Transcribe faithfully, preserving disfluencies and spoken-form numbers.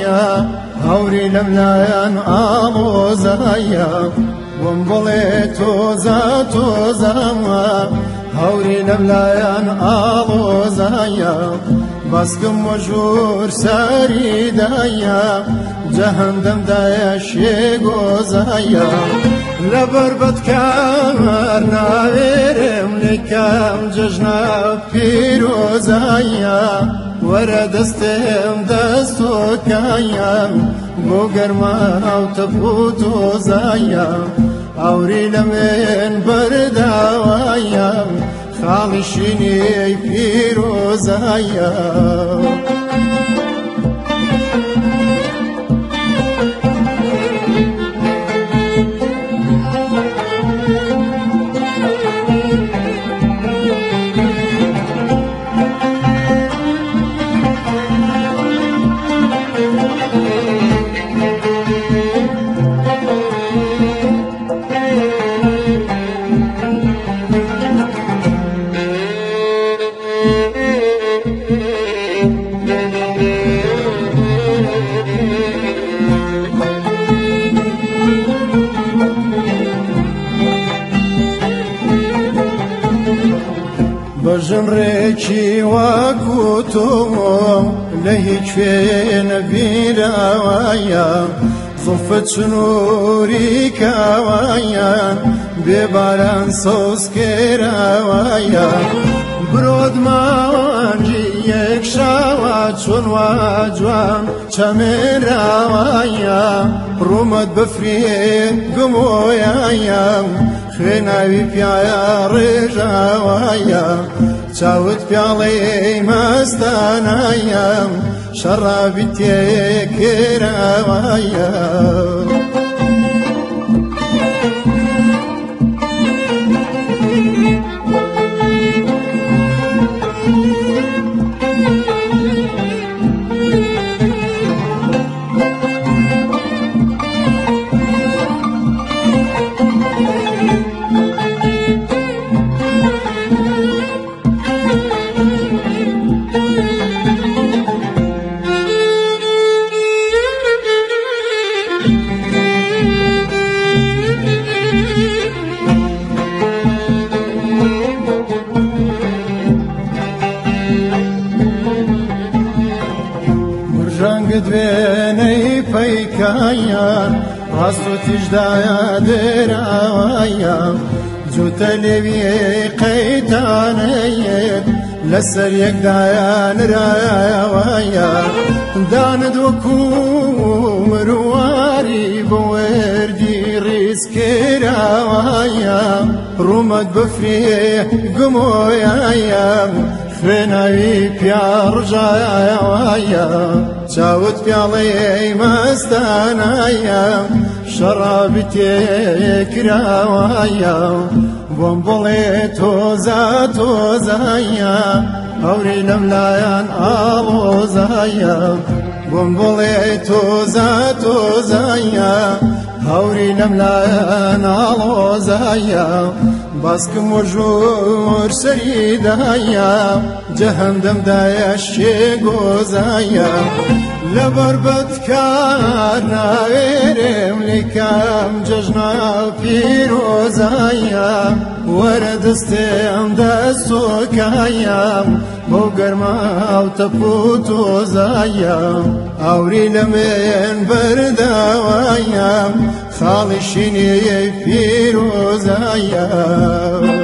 داوايا هوري لملايان آلوزايا ومبڵێ تۆزە تۆزەمە هەوری لەملایەن ئاڵۆزایە بەسکم وەژوور سەریدایە جەهەندەمدایە شێگۆزایە لەبەر بەدکار ناوێرم لێکەم جەژنە پیرۆزایە وەرە دەستێم دەستۆکایە بۆ گەرماو تەپ و تۆزایە ئەوری لە من بەرداوایە خاڵی شینەی پیرۆزایە بەژنڕێکی وەکو تۆ لە هیچ کوێ نەبیراوایە زوڵفت سنووری کاوایە بێباران سۆزکێراوایە برۆت ماوانجی یەک شاوە چۆن وا جوان چەمێراوایە ڕوومەت بفرێ گمۆیایە خوێناوی پیایە ڕێژاوایە چاوت پیاڵەی مەستانایە شەڕابی تێکێراوایە دوێنەی پەیکایە ڕاست و تیژدایە دێراوایە جوتە لێوی قەیتانەیەک لەسەر یەکدایە نرایەوایە دانت وەکو مرواری بۆ وەردی ڕیزکێراوایە ڕوومەت بفرێ گمۆیایە خوێناوی پیا ڕژایەوایە چاوت پیاڵەی مەستانایە شەڕابی تێکراوایە بۆم بڵێ تۆزە تۆزایە هەوری لەملایەن ئاڵۆزایە بۆم بڵێ تۆزە تۆزایە هەوری لەملایەن ئاڵۆزایە باسکم وەژوور سەریدایە جەهەندەمدایە شێگۆزایە لەبەر بەدکار ناوێرم لێکەم جەژنە پیرۆزایە وەرە دەستێم دەستۆکایە بۆ گەرماو تەپ و تۆزایە ئەوری لە من بەرداوایە خاڵی شینەی پیرۆزایە